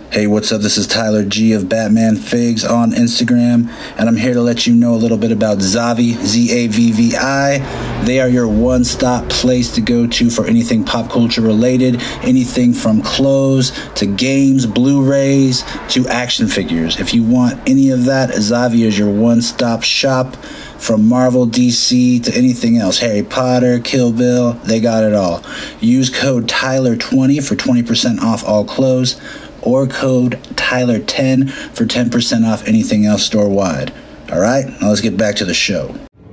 Hey, what's up? This is Tyler G of Batman Figs on Instagram, and I'm here to let you know a little bit about Zavvi, Z-A-V-V-I. They are your one-stop place to go to for anything pop culture related, anything from clothes to games, Blu-rays to action figures. If you want any of that, Zavvi is your one-stop shop. From Marvel, DC, to anything else. Harry Potter, Kill Bill, they got it all. Use code Tyler20 for 20% off all clothes, or code Tyler10 for 10% off anything else store-wide. All right, now let's get back to the show.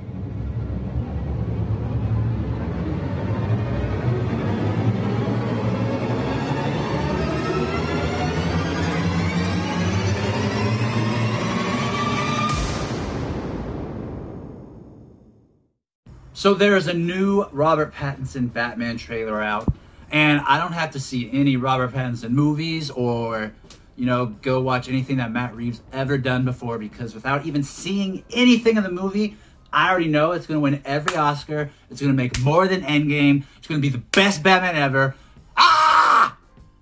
So there's a new Robert Pattinson Batman trailer out, and I don't have to see any Robert Pattinson movies or, go watch anything that Matt Reeves ever done before, because without even seeing anything in the movie, I already know it's going to win every Oscar. It's going to make more than Endgame. It's going to be the best Batman ever. Ah!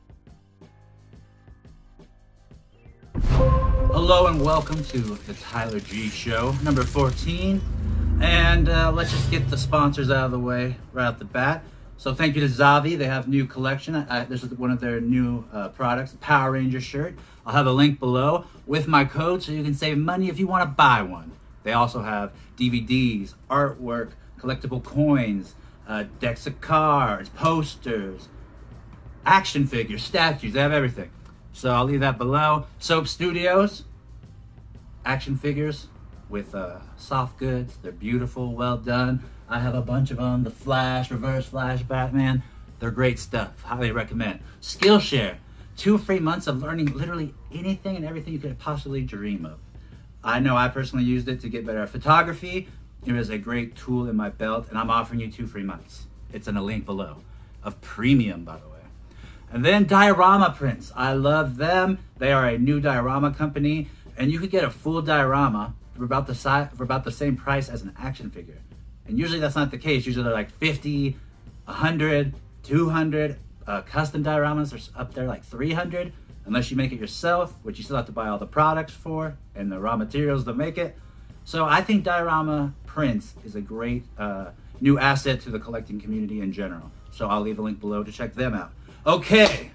Hello and welcome to the Tyler G Show, number 14. And let's just get the sponsors out of the way right off the bat. So thank you to Zavvi. They have new collection. This is one of their new products, Power Ranger shirt. I'll have a link below with my code so you can save money if you want to buy one. They also have DVDs, artwork, collectible coins, decks of cards, posters, action figures, statues. They have everything. So I'll leave that below. Soap Studios, action figures with soft goods. They're beautiful, well done. I have a bunch of them. The Flash, Reverse Flash, Batman. They're great stuff. Highly recommend. Skillshare, 2 free months of learning literally anything and everything you could possibly dream of. I know I personally used it to get better at photography. It was a great tool in my belt, and I'm offering you 2 free months. It's in a link below of premium, by the way. And then Diorama Prints. I love them. They are a new diorama company, and you could get a full diorama for about the same price as an action figure. And usually that's not the case. Usually they're like 50, 100, 200. Custom dioramas are up there like 300, unless you make it yourself, which you still have to buy all the products for and the raw materials to make it. So I think Diorama Prints is a great new asset to the collecting community in general. So I'll leave a link below to check them out. Okay.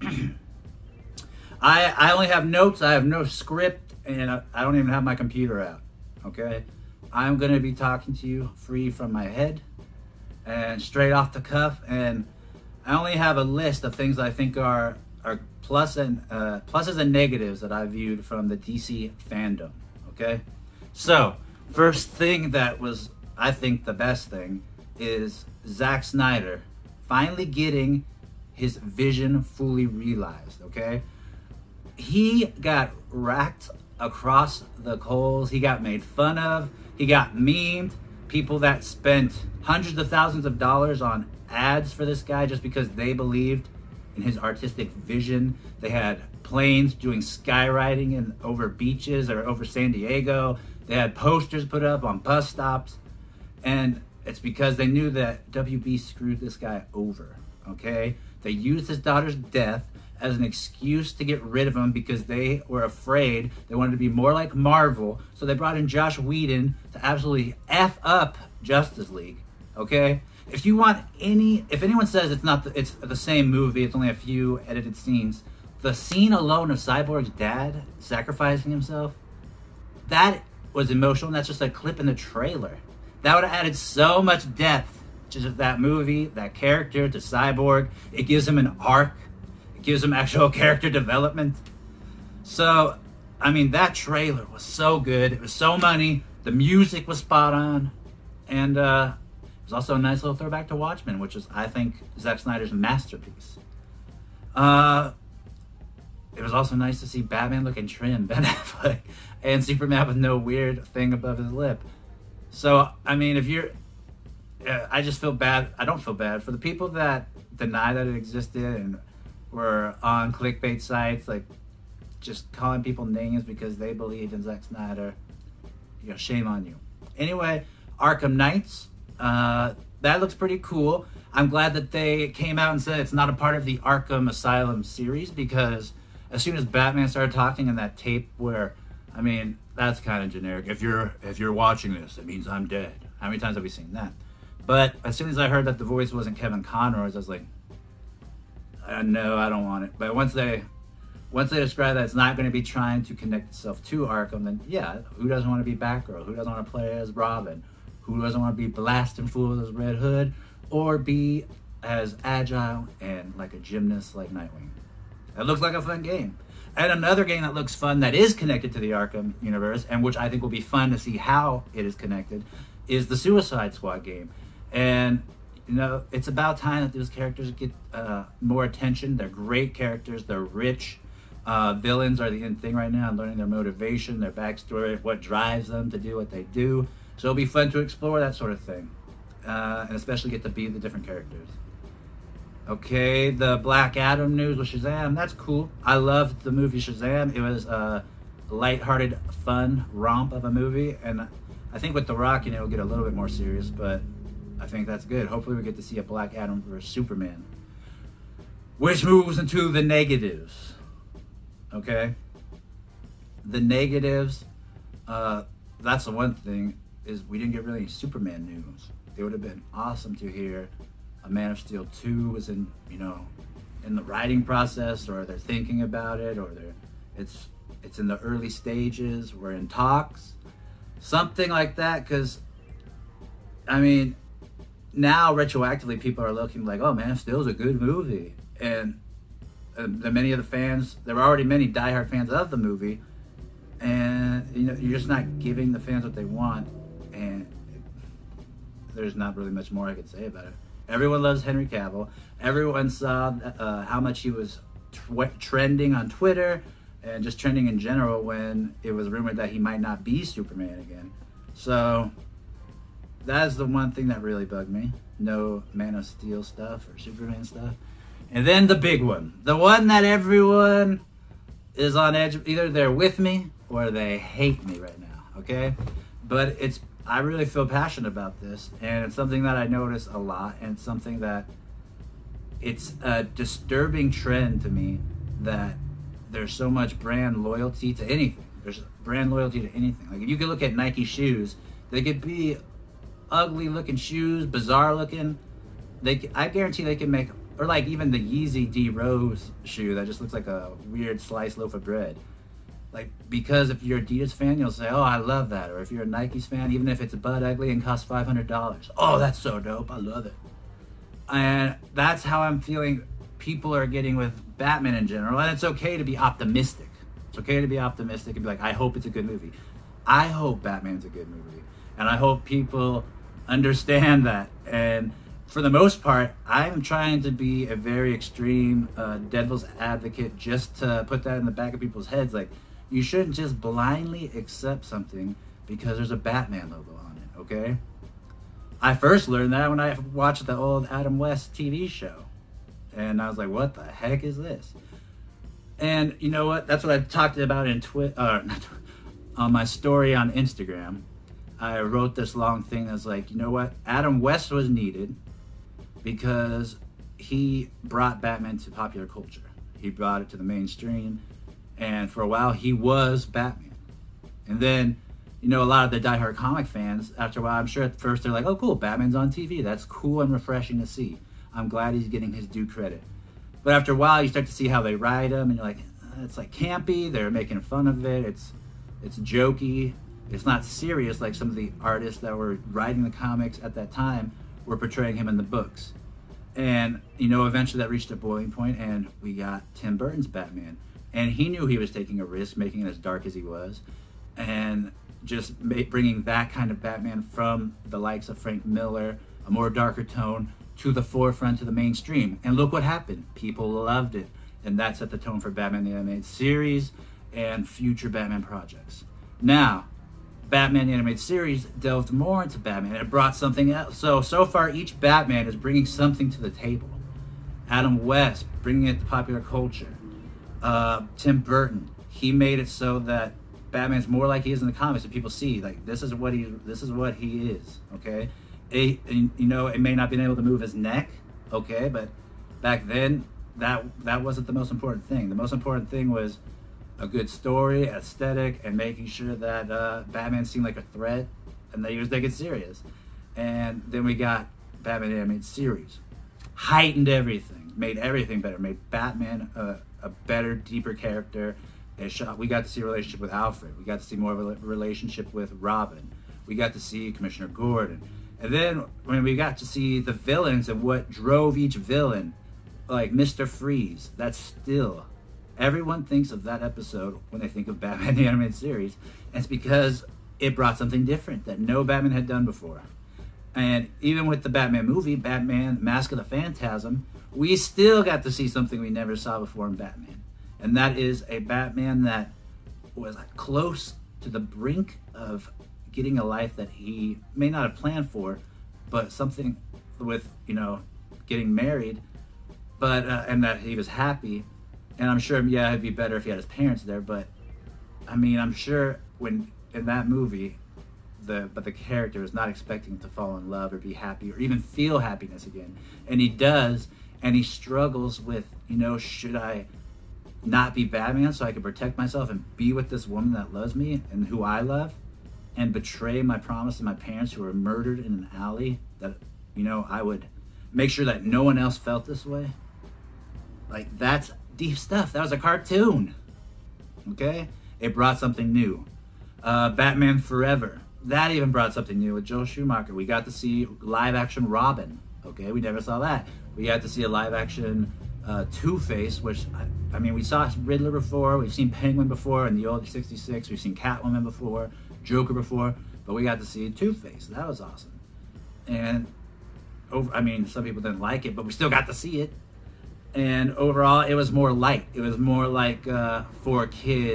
I only have notes. I have no script. And I don't even have my computer out, okay? I'm going to be talking to you free from my head and straight off the cuff. And I only have a list of things I think are pluses and negatives that I viewed from the DC fandom, okay? So, first thing that was, I think, the best thing is Zack Snyder finally getting his vision fully realized, okay? He got racked across the coals. He got made fun of. He got memed. People that spent hundreds of thousands of dollars on ads for this guy just because they believed in his artistic vision. They had planes doing skywriting over beaches or over San Diego. They had posters put up on bus stops. And it's because they knew that WB screwed this guy over, okay? They used his daughter's death as an excuse to get rid of him because they were afraid. They wanted to be more like Marvel, so they brought in Joss Whedon to absolutely F up Justice League, okay? If anyone says it's the same movie, it's only a few edited scenes, the scene alone of Cyborg's dad sacrificing himself, that was emotional, and that's just a clip in the trailer. That would have added so much depth to that movie, that character, to Cyborg. It gives him an arc. Gives them actual character development. So, I mean, that trailer was so good. It was so money. The music was spot on. And it was also a nice little throwback to Watchmen, which is, I think, Zack Snyder's masterpiece. It was also nice to see Batman looking trim, Ben Affleck, and Superman with no weird thing above his lip. So, I mean, if you're... I just feel bad. I don't feel bad for the people that deny that it existed and were on clickbait sites, like just calling people names because they believed in Zack Snyder. Shame on you. Anyway, Arkham Knights, that looks pretty cool. I'm glad that they came out and said it's not a part of the Arkham Asylum series because as soon as Batman started talking in that tape where, I mean, that's kind of generic. If you're watching this, it means I'm dead. How many times have we seen that? But as soon as I heard that the voice wasn't Kevin Conroy, I was like, no, I don't want it. But once they describe that it's not going to be trying to connect itself to Arkham, then yeah, who doesn't want to be Batgirl? Who doesn't want to play as Robin? Who doesn't want to be blasting fools as Red Hood? Or be as agile and like a gymnast like Nightwing? It looks like a fun game. And another game that looks fun that is connected to the Arkham universe, and which I think will be fun to see how it is connected, is the Suicide Squad game. And you know, it's about time that those characters get more attention. They're great characters. They're rich. Villains are the in thing right now. I'm learning their motivation, their backstory, what drives them to do what they do. So it'll be fun to explore that sort of thing, and especially get to be the different characters. Okay, the Black Adam news with Shazam. That's cool. I loved the movie Shazam. It was a lighthearted, fun romp of a movie, and I think with The Rock, you know, it'll get a little bit more serious, but I think that's good. Hopefully we get to see a Black Adam versus Superman. Which moves into the negatives. Okay? The negatives, that's the one thing, is we didn't get really any Superman news. It would have been awesome to hear a Man of Steel 2 was in, you know, in the writing process, or they're thinking about it, or it's in the early stages, we're in talks. Something like that, because, I mean, now retroactively people are looking like, oh, Man of Steel's a good movie. And many of the fans, there were already many diehard fans of the movie, and you know, you're just not giving the fans what they want, and there's not really much more I could say about it. Everyone loves Henry Cavill. Everyone saw how much he was trending on Twitter, and just trending in general when it was rumored that he might not be Superman again. So that's the one thing that really bugged me. No Man of Steel stuff or Superman stuff. And then the big one. The one that everyone is on edge. Either they're with me or they hate me right now, okay? But I really feel passionate about this, and it's something that I notice a lot, and it's something that it's a disturbing trend to me that there's so much brand loyalty to anything. There's brand loyalty to anything. Like, if you could look at Nike shoes, they could be ugly looking shoes, bizarre looking. I guarantee they can make, or like even the Yeezy D Rose shoe that just looks like a weird sliced loaf of bread. Like, because if you're an Adidas fan, you'll say, oh, I love that. Or if you're a Nikes fan, even if it's butt ugly and costs $500, oh, that's so dope, I love it. And that's how I'm feeling people are getting with Batman in general. And it's okay to be optimistic. It's okay to be optimistic and be like, I hope it's a good movie. I hope Batman's a good movie. And I hope people understand that. And for the most part, I'm trying to be a very extreme devil's advocate, just to put that in the back of people's heads. Like, you shouldn't just blindly accept something because there's a Batman logo on it, okay? I first learned that when I watched the old Adam West TV show. And I was like, what the heck is this? And you know what? That's what I talked about in on my story on Instagram. I wrote this long thing that's like, you know what? Adam West was needed because he brought Batman to popular culture. He brought it to the mainstream. And for a while, he was Batman. And then, you know, a lot of the diehard comic fans, after a while, I'm sure at first they're like, oh, cool, Batman's on TV. That's cool and refreshing to see. I'm glad he's getting his due credit. But after a while, you start to see how they write him, and you're like, it's like campy. They're making fun of it. It's jokey. It's not serious like some of the artists that were writing the comics at that time were portraying him in the books. And, you know, eventually that reached a boiling point, and we got Tim Burton's Batman. And he knew he was taking a risk, making it as dark as he was, and just bringing that kind of Batman from the likes of Frank Miller, a more darker tone, to the forefront, to the mainstream. And look what happened. People loved it. And that set the tone for Batman the Animated Series and future Batman projects. Now, Batman the Animated Series delved more into Batman. It brought something else. So far, each Batman is bringing something to the table. Adam West, bringing it to popular culture. Tim Burton, he made it so that Batman's more like he is in the comics, and people see, like, this is what he is, okay? You know, it may not have been able to move his neck, okay, but back then, that wasn't the most important thing. The most important thing was a good story, aesthetic, and making sure that Batman seemed like a threat and that he was taken serious. And then we got Batman animated series, heightened everything, made everything better, made Batman a better, deeper character. We got to see a relationship with Alfred. We got to see more of a relationship with Robin. We got to see Commissioner Gordon. And then when we got to see the villains and what drove each villain, like Mr. Freeze, that's still, everyone thinks of that episode when they think of Batman the Animated Series. And it's because it brought something different that no Batman had done before. And even with the Batman movie, Batman Mask of the Phantasm, we still got to see something we never saw before in Batman. And that is a Batman that was close to the brink of getting a life that he may not have planned for, but something with, getting married, but and that he was happy. And I'm sure, yeah, it'd be better if he had his parents there, but I mean, I'm sure when in that movie, the character is not expecting to fall in love or be happy or even feel happiness again. And he does, and he struggles with, should I not be Batman so I can protect myself and be with this woman that loves me and who I love, and betray my promise to my parents who were murdered in an alley, that, I would make sure that no one else felt this way? Like, that's deep stuff. That was a cartoon. Okay? It brought something new. Batman Forever. That even brought something new with Joel Schumacher. We got to see live action Robin. Okay? We never saw that. We got to see a live action Two-Face, which, I mean, we saw Riddler before. We've seen Penguin before in the old 66. We've seen Catwoman before. Joker before. But we got to see Two-Face. That was awesome. And, some people didn't like it, but we still got to see it. And overall, it was more light. It was more like for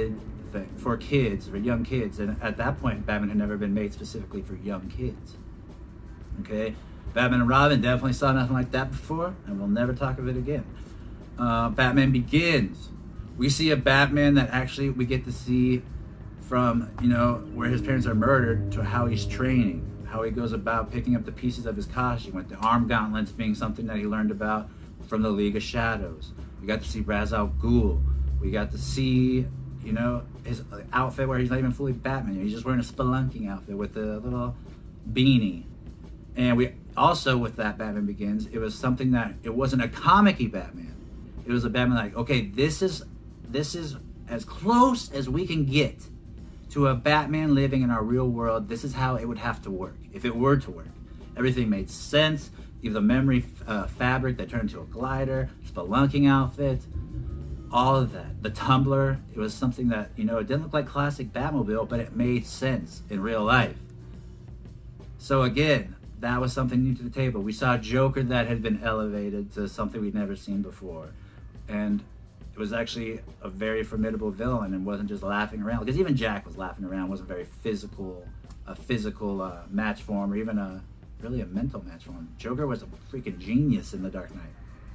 young kids. And at that point, Batman had never been made specifically for young kids. Okay? Batman and Robin definitely saw nothing like that before, and we'll never talk of it again. Batman Begins. We see a Batman that actually we get to see from, where his parents are murdered to how he's training, how he goes about picking up the pieces of his costume, with the arm gauntlets being something that he learned about from the League of Shadows. We got to see Ra's al Ghul. We got to see, his outfit where he's not even fully Batman. He's just wearing a spelunking outfit with a little beanie. And we also, with that Batman Begins, it was something that, it wasn't a comic-y Batman. It was a Batman like, okay, this is as close as we can get to a Batman living in our real world. This is how it would have to work, if it were to work. Everything made sense. Even the memory fabric that turned into a glider, spelunking outfit, all of that. The tumbler, it was something that, it didn't look like classic Batmobile, but it made sense in real life. So again, that was something new to the table. We saw Joker that had been elevated to something we'd never seen before. And it was actually a very formidable villain and wasn't just laughing around. Because even Jack was laughing around, wasn't very physical match for him, or even a mental match for him. Joker was a freaking genius in The Dark Knight.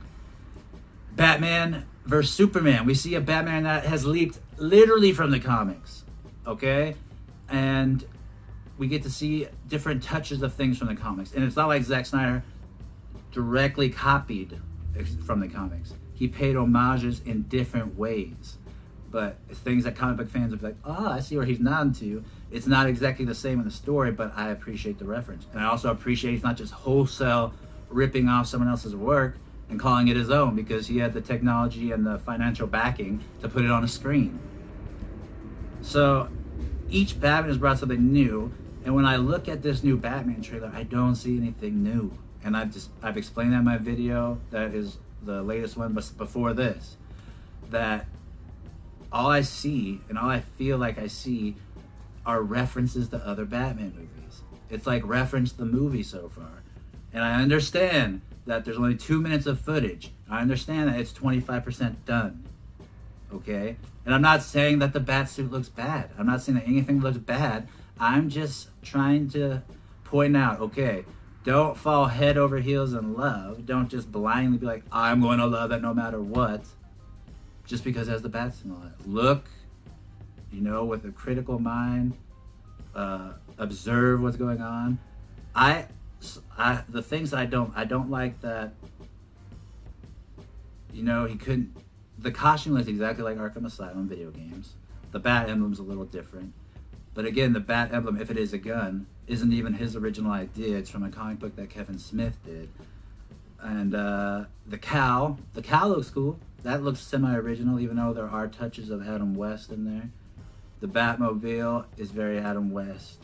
Batman versus Superman. We see a Batman that has leaped literally from the comics. Okay? And we get to see different touches of things from the comics. And it's not like Zack Snyder directly copied from the comics. He paid homages in different ways. But it's things that comic book fans would be like, I see where he's nodding to. It's not exactly the same in the story, but I appreciate the reference. And I also appreciate he's not just wholesale ripping off someone else's work and calling it his own, because he had the technology and the financial backing to put it on a screen. So each Batman has brought something new. And when I look at this new Batman trailer, I don't see anything new. And I've explained that in my video, that is the latest one, but before this, that all I see and all I feel like I see are references to other Batman movies. It's like reference the movie so far. And I understand that there's only 2 minutes of footage. I understand that it's 25% done. Okay? And I'm not saying that the Batsuit looks bad. I'm not saying that anything looks bad. I'm just trying to point out, okay, don't fall head over heels in love. Don't just blindly be like, I'm going to love it no matter what, just because it has the Batsuit on it. Look, with a critical mind, observe what's going on. The things I don't like that you know, he couldn't. The costume looks exactly like Arkham Asylum video games. The bat emblem's a little different. But again, the bat emblem, if it is a gun, isn't even his original idea. It's from a comic book that Kevin Smith did. And the cowl looks cool. That looks semi-original, even though there are touches of Adam West in there. The Batmobile is very Adam West.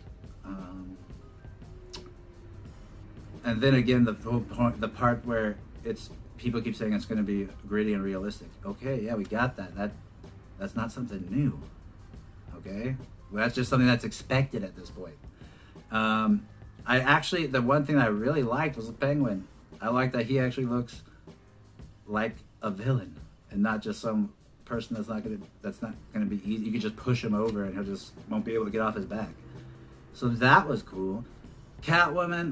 And then again, the part where it's people keep saying it's going to be gritty and realistic. Okay, yeah, we got that. That's not something new. Okay, well, that's just something that's expected at this point. The one thing I really liked was the Penguin. I like that he actually looks like a villain and not just some person that's not gonna be easy. You could just push him over and he won't be able to get off his back. So that was cool. Catwoman,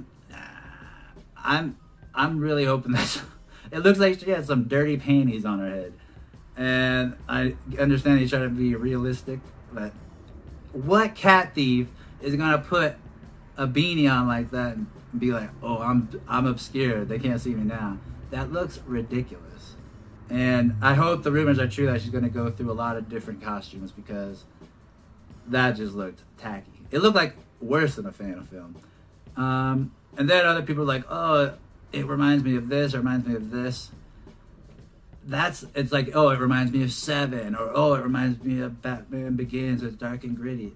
I'm really hoping that it looks like she had some dirty panties on her head. And I understand he's trying to be realistic, but what cat thief is gonna put a beanie on like that and be like, oh, I'm obscured, they can't see me now? That looks ridiculous. And I hope the rumors are true that she's gonna go through a lot of different costumes, because that just looked tacky. It looked like worse than a Phantom film. And then other people are like, oh, it reminds me of this, or reminds me of this. It's like, oh, it reminds me of Seven, or oh, it reminds me of Batman Begins. It's dark and gritty.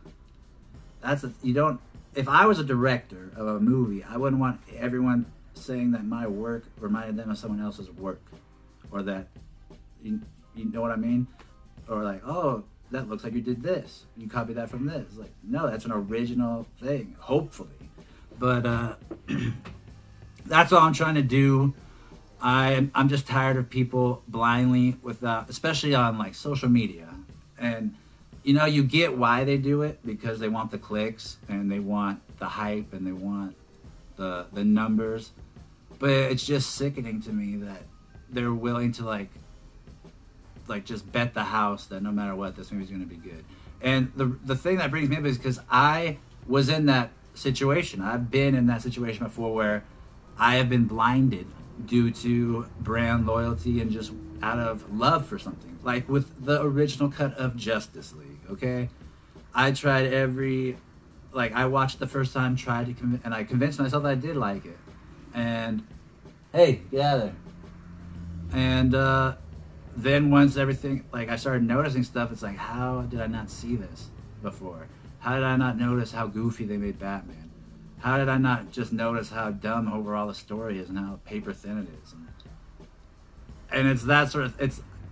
If I was a director of a movie, I wouldn't want everyone saying that my work reminded them of someone else's work, or that, you know what I mean? Or like, oh, that looks like you did this. You copied that from this. Like, no, that's an original thing, hopefully. But that's all I'm trying to do. I'm just tired of people blindly especially on like social media. And you know, you get why they do it, because they want the clicks and they want the hype and they want the numbers. But it's just sickening to me that they're willing to like just bet the house that no matter what, this movie's gonna be good. And the thing that brings me up is because I was in that situation. I've been in that situation before where I have been blinded due to brand loyalty and just out of love for something. Like with the original cut of Justice League, okay? I tried I watched the first time, and I convinced myself that I did like it. And, hey, get out of there. And then once everything, I started noticing stuff, it's like, how did I not see this before? How did I not notice how goofy they made Batman? How did I not just notice how dumb overall the story is and how paper thin it is? And it's that sort of,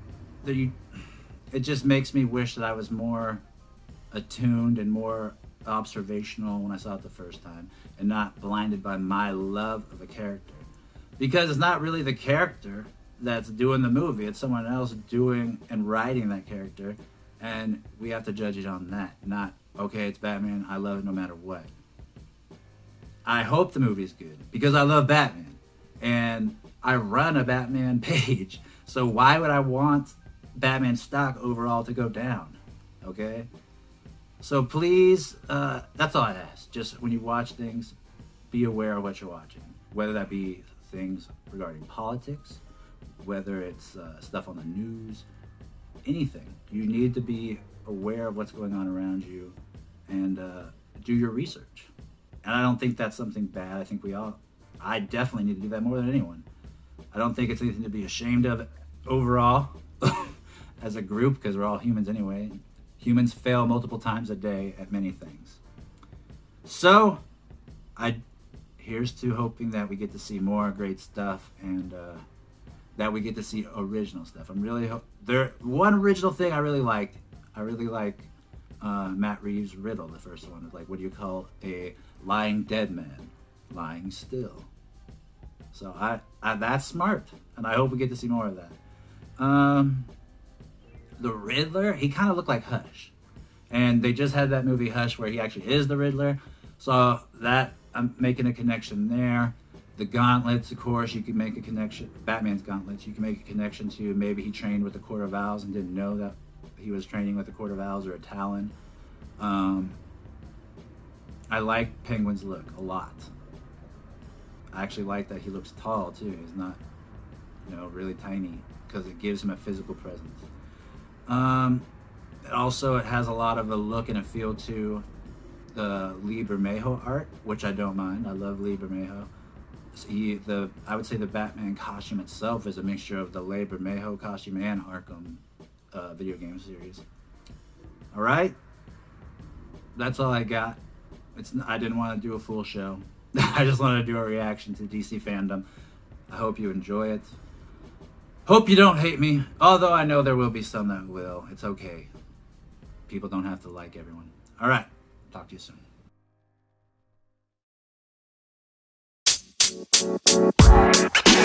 it just makes me wish that I was more attuned and more observational when I saw it the first time, and not blinded by my love of a character. Because it's not really the character that's doing the movie, it's someone else doing and writing that character, and we have to judge it on that, not, okay, it's Batman, I love it no matter what. I hope the movie's good, because I love Batman, and I run a Batman page, so why would I want Batman stock overall to go down, okay? So please, that's all I ask. Just when you watch things, be aware of what you're watching, whether that be things regarding politics, whether it's stuff on the news, anything. You need to be aware of what's going on around you and do your research. And I don't think that's something bad. I think I definitely need to do that more than anyone. I don't think it's anything to be ashamed of overall as a group, because we're all humans anyway. Humans fail multiple times a day at many things. So, here's to hoping that we get to see more great stuff, and that we get to see original stuff. One original thing I really liked. I really like Matt Reeves' Riddle, the first one. Like, what do you call a lying dead man? Lying still. So that's smart, and I hope we get to see more of that. The Riddler, he kind of looked like Hush, and they just had that movie Hush where he actually is the Riddler. So that, I'm making a connection there. The gauntlets, of course, you can make a connection. Batman's gauntlets, you can make a connection to maybe he trained with the Court of Owls and didn't know that he was training with the Court of Owls or a Talon. I like Penguin's look a lot. I actually like that he looks tall too. He's not, really tiny. because it gives him a physical presence. Also, it has a lot of a look and a feel to the Lee Bermejo art, which I don't mind. I love Lee Bermejo. I would say the Batman costume itself is a mixture of the Lee Bermejo costume and Arkham video game series. All right, that's all I got. I didn't want to do a full show. I just wanted to do a reaction to DC fandom. I hope you enjoy it. Hope you don't hate me, although I know there will be some that will. It's okay. People don't have to like everyone. All right, talk to you soon.